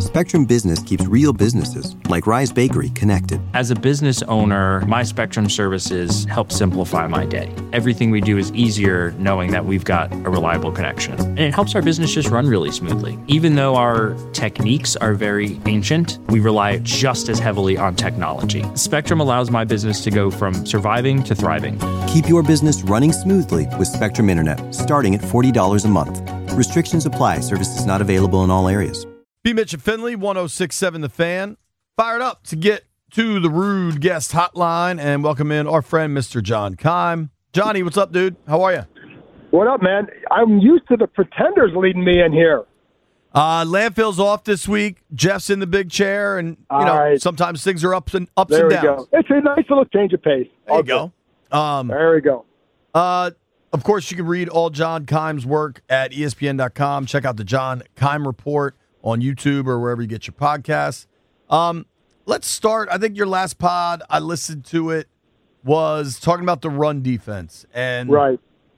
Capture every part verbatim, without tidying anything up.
Spectrum Business keeps real businesses, like Rise Bakery, connected. As a business owner, my Spectrum services help simplify my day. Everything we do is easier knowing that we've got a reliable connection. And it helps our business just run really smoothly. Even though our techniques are very ancient, we rely just as heavily on technology. Spectrum allows my business to go from surviving to thriving. Keep your business running smoothly with Spectrum Internet, starting at forty dollars a month. Restrictions apply. Services not available in all areas. B. Mitch and Finley, one oh six point seven The Fan. Fired up to get to the Rude Guest Hotline and welcome in our friend, Mister John Keim. Johnny, what's up, dude? How are you? What up, man? I'm used to the pretenders leading me in here. Uh, Landfill's off this week. Jeff's in the big chair, and you All know right. sometimes things are ups and ups There and we downs. go. It's a nice little change of pace. There you Okay. go. Um, There we go. Uh, of course, you can read all John Keim's work at E S P N dot com. Check out the John Keim Report on YouTube or wherever you get your podcasts. Um, let's start. I think your last pod, I listened to it, was talking about the run defense. And Right.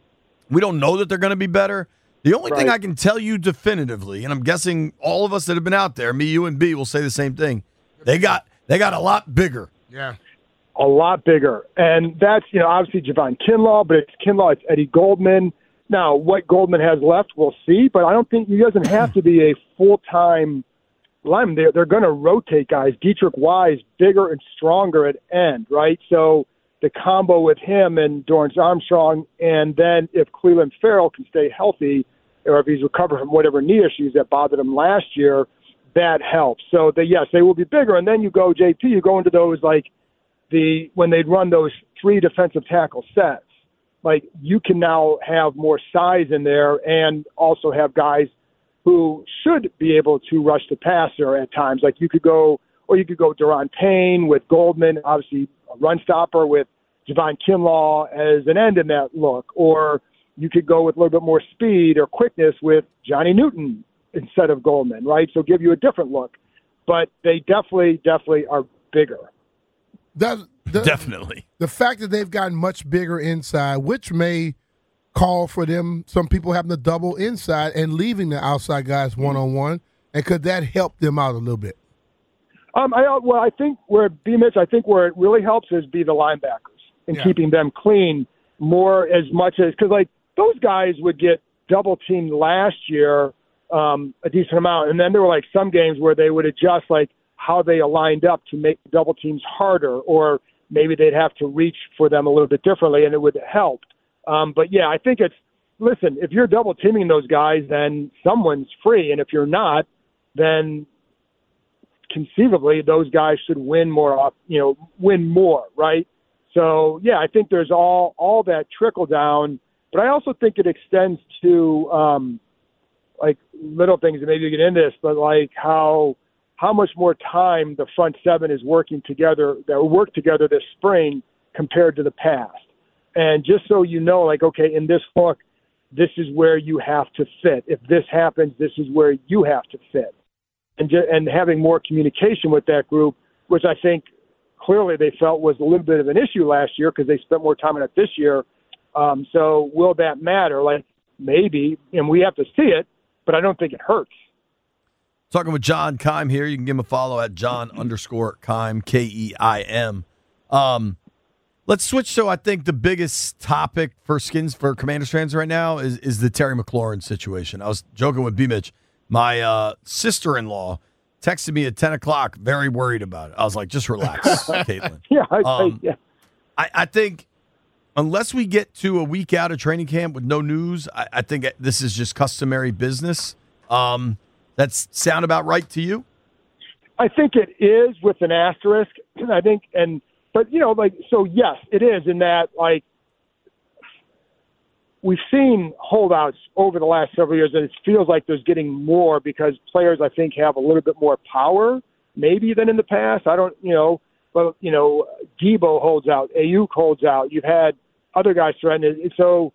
we don't know that they're going to be better. The only thing Right. I can tell you definitively, and I'm guessing all of us that have been out there, me, you, and B, will say the same thing. They got they got a lot bigger. Yeah. A lot bigger. And that's, you know, obviously Javon Kinlaw, but it's Kinlaw, it's Eddie Goldman. Now, what Goldman has left, we'll see, but I don't think he doesn't have to be a full-time lineman. They're, they're going to rotate guys. Dietrich Wise, bigger and stronger at end, right? So the combo with him and Dorrance Armstrong, and then if Cleveland Farrell can stay healthy, or if he's recovered from whatever knee issues that bothered him last year, that helps. So, they, yes, they will be bigger. And then you go, J P, you go into those, like, the when they'd run those three defensive tackle sets. Like, you can now have more size in there and also have guys who should be able to rush the passer at times. Like, you could go, or you could go Daron Payne with Goldman, obviously a run stopper with Javon Kinlaw as an end in that look. Or you could go with a little bit more speed or quickness with Johnny Newton instead of Goldman, right? So give you a different look. But they definitely, definitely are bigger. Does, the, Definitely. The fact that they've gotten much bigger inside, which may call for them, some people having to double inside and leaving the outside guys one-on-one, and could that help them out a little bit? Um, I, well, I think where B. Mitch, I think where it really helps is be the linebackers and Yeah. keeping them clean more as much as – because, like, those guys would get double-teamed last year um, a decent amount, and then there were, like, some games where they would adjust, like, how they aligned up to make double teams harder, or maybe they'd have to reach for them a little bit differently, and it would help. Um, but, yeah, I think it's – listen, if you're double teaming those guys, then someone's free, and if you're not, then conceivably those guys should win more off, you know, win more, right? So, yeah, I think there's all all that trickle down, but I also think it extends to, um, like, little things, and maybe you get into this, but, like, how – how much more time the front seven is working together, that work together this spring compared to the past. And just so you know, like, okay, in this look, this is where you have to fit. If this happens, this is where you have to fit. And ju- and having more communication with that group, which I think clearly they felt was a little bit of an issue last year because they spent more time on it this year. Um, so will that matter? Like, maybe, and we have to see it, but I don't think it hurts. Talking with John Keim here. You can give him a follow at John underscore Keim, K E I M. Um, let's switch to, I think, the biggest topic for Skins, for Commanders fans right now is, is the Terry McLaurin situation. I was joking with B. Mitch. My uh, sister-in-law texted me at ten o'clock, very worried about it. I was like, just relax, Caitlin. Yeah, I, Um, I, yeah. I, I think unless we get to a week out of training camp with no news, I, I think this is just customary business. Um That's sound about right to you? I think it is with an asterisk. I think, and, but, you know, like, so yes, it is in that, like, we've seen holdouts over the last several years, and it feels like there's getting more because players, I think, have a little bit more power maybe than in the past. I don't, you know, but, you know, Debo holds out, Ayuk holds out. You've had other guys threaten it. So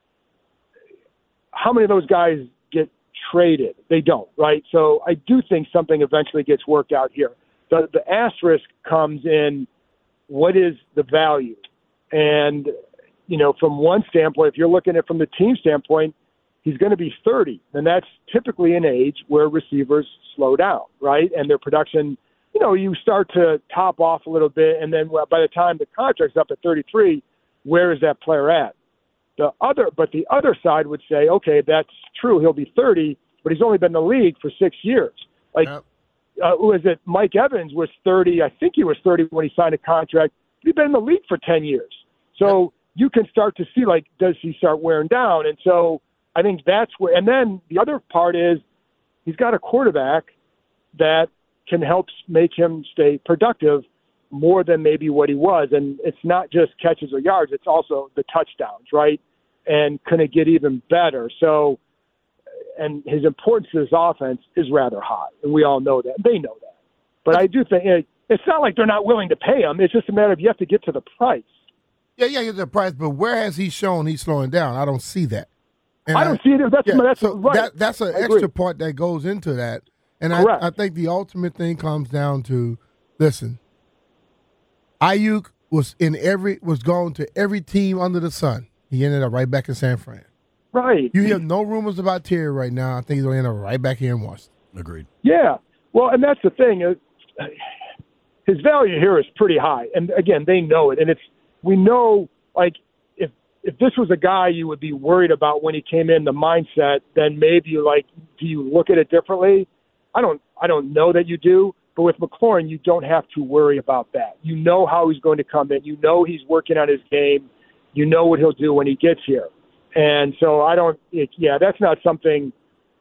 how many of those guys get traded? They don't, right? So I do think something eventually gets worked out here. The, the asterisk comes in, what is the value? And, you know, from one standpoint, if you're looking at it from the team standpoint, he's going to be thirty, and that's typically an age where receivers slow down, right? And their production, you know, you start to top off a little bit, and then well, by the time the contract's up at thirty-three, where is that player at? The other, but the other side would say, okay, that's true. He'll be thirty, but he's only been in the league for six years. Like, yep. uh, was it Mike Evans was thirty? I think he was thirty when he signed a contract. He's been in the league for ten years. So yep. you can start to see, like, does he start wearing down? And so I think that's where, and then the other part is he's got a quarterback that can help make him stay productive more than maybe what he was. And it's not just catches or yards, it's also the touchdowns, right? And can it get even better? So, and his importance to his offense is rather high, and we all know that. They know that. But I do think it's not like they're not willing to pay him. It's just a matter of you have to get to the price. Yeah, yeah, get to the price. But where has he shown he's slowing down? I don't see that. And I don't I, see it. That's, yeah, that's so right. That, that's an extra part that goes into that. And I, I think the ultimate thing comes down to, listen, Ayuk was in every was going to every team under the sun. He ended up right back in San Fran. Right. You hear no rumors about Terry right now. I think he's going to end up right back here in Washington. Agreed. Yeah. Well, and that's the thing. His value here is pretty high. And, again, they know it. And it's we know, like, if if this was a guy you would be worried about when he came in, the mindset, then maybe, like, do you look at it differently? I don't I don't know that you do. But with McLaurin, you don't have to worry about that. You know how he's going to come in. You know he's working on his game. You know what he'll do when he gets here. And so I don't it, – yeah, that's not something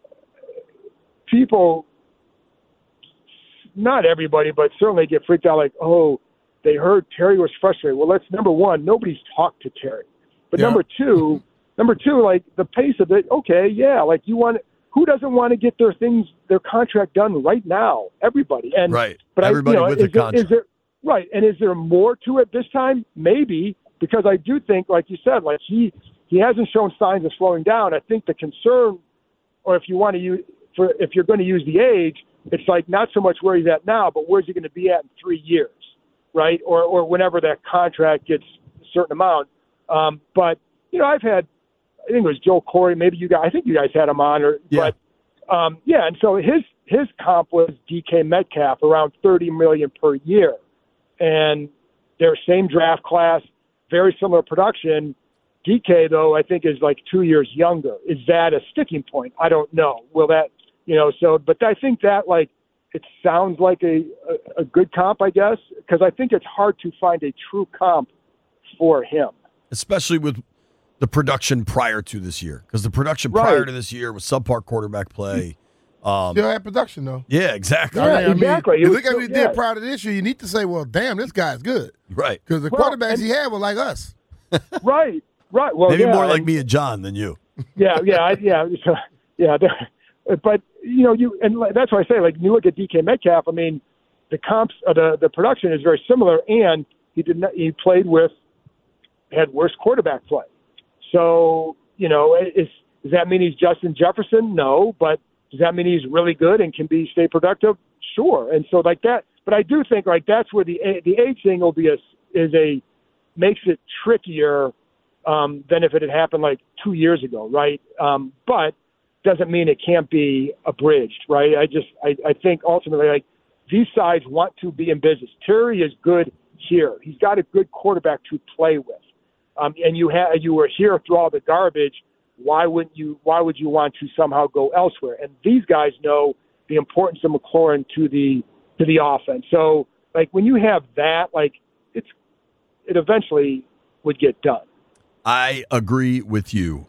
people – not everybody, but certainly get freaked out like, oh, they heard Terry was frustrated. Well, that's number one. Nobody's talked to Terry. But yeah. number two, number two, like the pace of it, okay, yeah, like you want – who doesn't want to get their things, their contract done right now? Everybody. And right. But Everybody I, you know, with is a there, contract. Is there, right. And is there more to it this time? Maybe, because I do think, like you said, like he he hasn't shown signs of slowing down. I think the concern, or if you want to use, for if you're going to use the age, it's like not so much where he's at now, but where's he going to be at in three years, right? Or or whenever that contract gets a certain amount. Um, but you know, I've had. I think it was Joe Corey. Maybe you guys. I think you guys had him on. Or, yeah. But um, yeah, and so his his comp was D K Metcalf, around thirty million per year, and their same draft class, very similar production. D K though, I think is like two years younger. Is that a sticking point? I don't know. Will that you know? So, but I think that like it sounds like a a, a good comp, I guess, because I think it's hard to find a true comp for him, especially with the production prior to this year, because the production right. prior to this year was subpar quarterback play. Um, Still had production, though. Yeah, exactly. Yeah, I mean, exactly. I mean, you look at still, what he yeah. did prior to this year, you need to say, well, damn, this guy's good. Right. Because the well, quarterbacks and, he had were like us. right, right. Well, Maybe yeah, more like and, me and John than you. Yeah, yeah, I, yeah, yeah. But, you know, you and that's why I say, like, you look at D K Metcalf, I mean, the comps, uh, the, the production is very similar, and he did not, he played with, had worse quarterback play. So, you know, is, does that mean he's Justin Jefferson? No. But does that mean he's really good and can be stay productive? Sure. And so like that, but I do think like that's where the the age thing will be a, is a makes it trickier um, than if it had happened like two years ago, right? Um, but doesn't mean it can't be abridged, right? I just I, I think ultimately like these sides want to be in business. Terry is good here. He's got a good quarterback to play with. Um, and you had you were here through all the garbage. Why wouldn't you? Why would you want to somehow go elsewhere? And these guys know the importance of McLaurin to the to the offense. So, like when you have that, like it's it eventually would get done. I agree with you.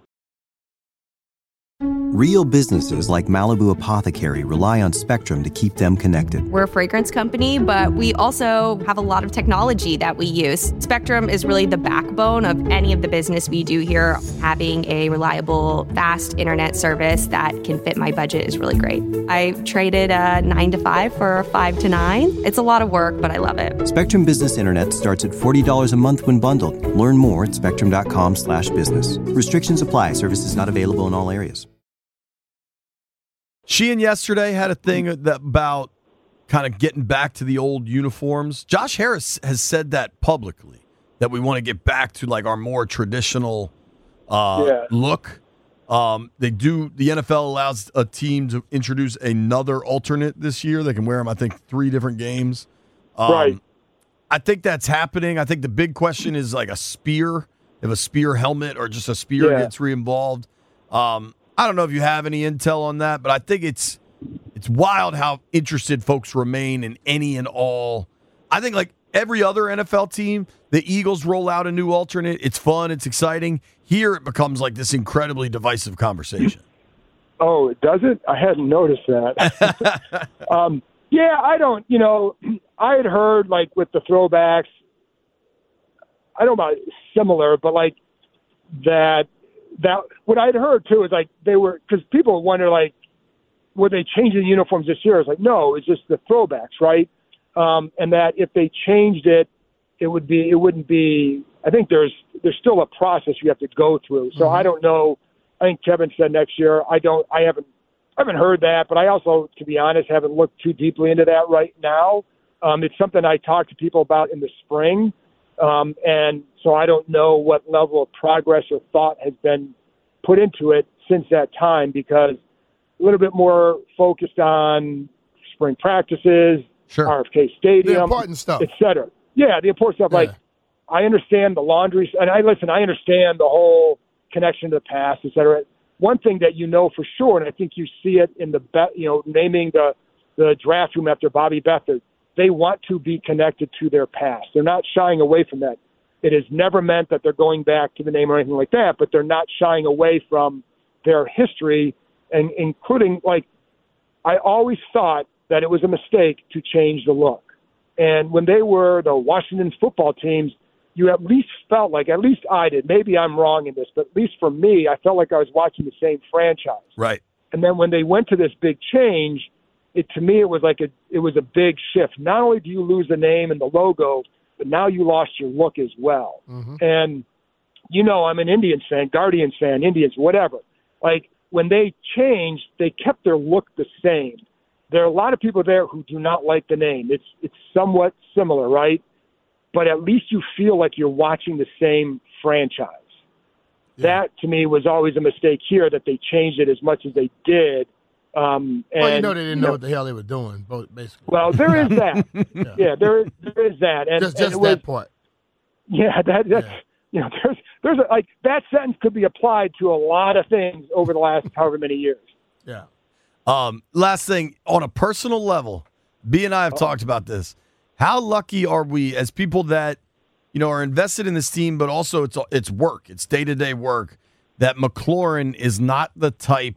Real businesses like Malibu Apothecary rely on Spectrum to keep them connected. We're a fragrance company, but we also have a lot of technology that we use. Spectrum is really the backbone of any of the business we do here. Having a reliable, fast internet service that can fit my budget is really great. I traded a nine to five for a five to nine. It's a lot of work, but I love it. Spectrum Business Internet starts at forty dollars a month when bundled. Learn more at spectrum.com slash business. Restrictions apply. Services not available in all areas. Sheehan yesterday had a thing that about kind of getting back to the old uniforms. Josh Harris has said that publicly, that we want to get back to like our more traditional uh, yeah. look. Um, they do. The N F L allows a team to introduce another alternate this year. They can wear them, I think, three different games. Um, right. I think that's happening. I think the big question is like a spear, if a spear helmet or just a spear yeah. gets re-involved. Um, I don't know if you have any intel on that, but I think it's it's wild how interested folks remain in any and all. I think like every other N F L team, the Eagles roll out a new alternate. It's fun. It's exciting. Here it becomes like this incredibly divisive conversation. Oh, it doesn't? I hadn't noticed that. um, yeah, I don't, you know, I had heard like with the throwbacks, I don't know about similar, but like that, that what I'd heard too is like they were, because people wonder like, were they changing the uniforms this year? It's like, no, it's just the throwbacks, right? Um, and that if they changed it, it would be, it wouldn't be, I think there's, there's still a process you have to go through. So mm-hmm. I don't know. I think Kevin said next year. I don't, I haven't, I haven't heard that, but I also, to be honest, haven't looked too deeply into that right now. Um, it's something I talk to people about in the spring. Um, and so I don't know what level of progress or thought has been put into it since that time, because a little bit more focused on spring practices, sure. R F K Stadium, the important stuff, et cetera. Yeah, the important stuff. Yeah. Like, I understand the laundry, and I listen, I understand the whole connection to the past, et cetera. One thing that you know for sure, and I think you see it in the, be- you know, naming the, the draft room after Bobby Beathard, they want to be connected to their past. They're not shying away from that. It has never meant that they're going back to the name or anything like that, but they're not shying away from their history, and including, like, I always thought that it was a mistake to change the look. And when they were the Washington football teams, you at least felt like, at least I did, maybe I'm wrong in this, but at least for me, I felt like I was watching the same franchise. Right. And then when they went to this big change, it to me, it was like a, it was a big shift. Not only do you lose the name and the logo, but now you lost your look as well. Mm-hmm. And, you know, I'm an Indians fan, Guardians fan, Indians, whatever. Like, when they changed, they kept their look the same. There are a lot of people there who do not like the name. It's it's somewhat similar, right? But at least you feel like you're watching the same franchise. Yeah. That, to me, was always a mistake here, that they changed it as much as they did. Um, and, well, you know they didn't you know, know what the hell they were doing, basically. Well, there is that. yeah. yeah, there, there is that. And, just just and that was, part. Yeah, that, that's, yeah. you know, there's, there's a, like, that sentence could be applied to a lot of things over the last however many years. Yeah. Um, last thing, on a personal level, B and I have oh. talked about this. How lucky are we as people that, you know, are invested in this team, but also it's it's work, it's day-to-day work, that McLaurin is not the type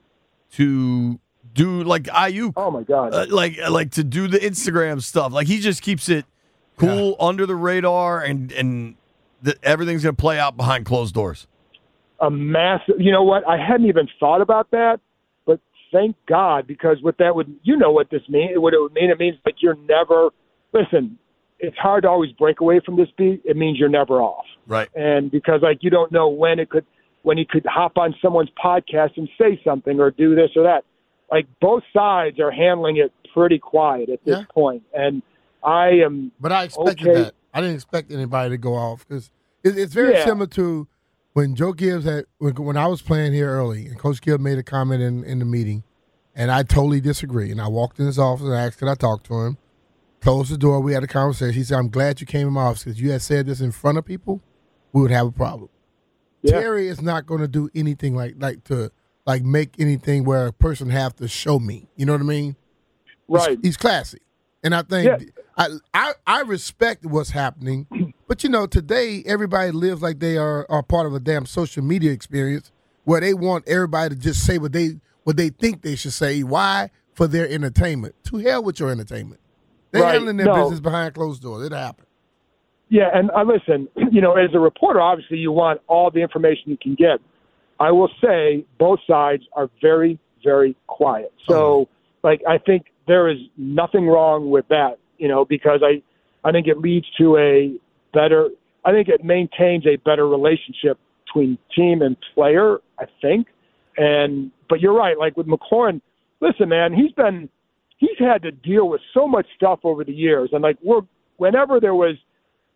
to do like Ayuk. Oh, my God. Uh, like, like to do the Instagram stuff. Like, he just keeps it cool, yeah. under the radar, and, and the, everything's going to play out behind closed doors. A massive, you know what? I hadn't even thought about that. Thank God, because what that would, you know what this means, what it would mean, it means that you're never, listen, it's hard to always break away from this beat. It means you're never off. Right. And because, like, you don't know when it could, when he could hop on someone's podcast and say something or do this or that. Like, both sides are handling it pretty quiet at this yeah. point. And I am But I expected okay. that. I didn't expect anybody to go off, because it, it's very yeah. similar to when Joe Gibbs had, when, when I was playing here early, and Coach Gibbs made a comment in, in the meeting, and I totally disagree. And I walked in his office and asked, could I talk to him? Closed the door. We had a conversation. He said, I'm glad you came in my office, because you had said this in front of people, we would have a problem. Yeah. Terry is not going to do anything like like to like make anything where a person have to show me. You know what I mean? Right. He's, he's classy. And I think yeah. I, I I respect what's happening. But, you know, today everybody lives like they are, are part of a damn social media experience where they want everybody to just say what they what they think they should say. Why? For their entertainment. To hell with your entertainment. They're right. handling their no. business behind closed doors. It'll happen. Yeah, and uh, listen, you know, as a reporter, obviously you want all the information you can get. I will say both sides are very, very quiet. So, oh. like, I think there is nothing wrong with that, you know, because I, I think it leads to a better – I think it maintains a better relationship between team and player, I think. And but you're right, like with McLaurin, listen, man, he's been – he's had to deal with so much stuff over the years. And, like, we're whenever there was –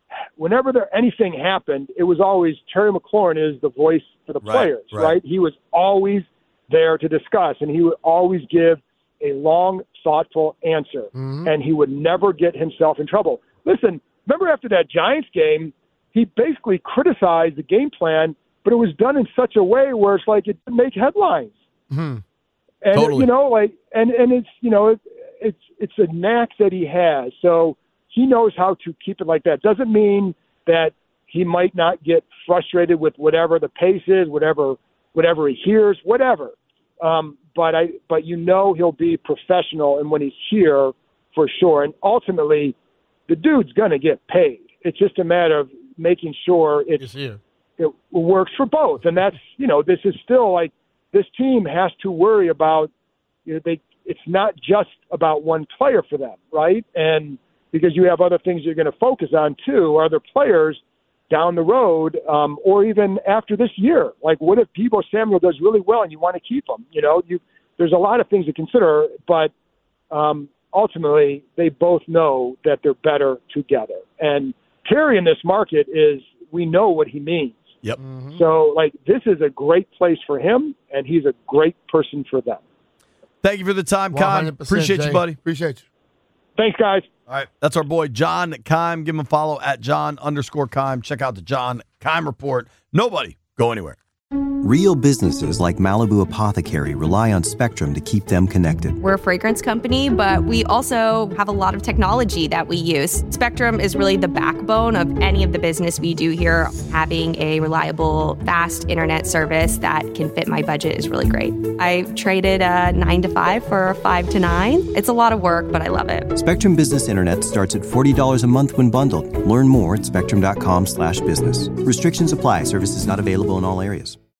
whenever there anything happened, it was always Terry McLaurin is the voice for the Right, players, right. right? He was always there to discuss, and he would always give a long, thoughtful answer, Mm-hmm. and he would never get himself in trouble. Listen, remember after that Giants game, he basically criticized the game plan, but it was done in such a way where it's like it didn't make headlines. Mm-hmm. And Totally. you know, like, and and it's you know, it, it's it's a knack that he has. So he knows how to keep it like that. Doesn't mean that he might not get frustrated with whatever the pace is, whatever whatever he hears, whatever. Um, but I, but you know, he'll be professional, and when he's here, for sure. And ultimately, the dude's gonna get paid. It's just a matter of making sure it's It's here. it works for both. And that's, you know, this is still like this team has to worry about, you know, they, it's not just about one player for them, right? And because you have other things you're going to focus on too, other players down the road, um, or even after this year. Like, what if Deebo Samuel does really well and you want to keep him? You know, you, there's a lot of things to consider, but um, ultimately they both know that they're better together. And Terry in this market is, we know what he means. Yep. Mm-hmm. So, like, this is a great place for him, and he's a great person for them. Thank you for the time, one Keim. hundred percent, Appreciate Jay. you, buddy. Appreciate you. Thanks, guys. All right. That's our boy, John Keim. Give him a follow at John underscore Keim. Check out the John Keim Report. Nobody go anywhere. Real businesses like Malibu Apothecary rely on Spectrum to keep them connected. We're a fragrance company, but we also have a lot of technology that we use. Spectrum is really the backbone of any of the business we do here. Having a reliable, fast internet service that can fit my budget is really great. I traded a nine to five for a five to nine. It's a lot of work, but I love it. Spectrum Business Internet starts at forty dollars a month when bundled. Learn more at spectrum dot com slash business. Restrictions apply. Services not available in all areas.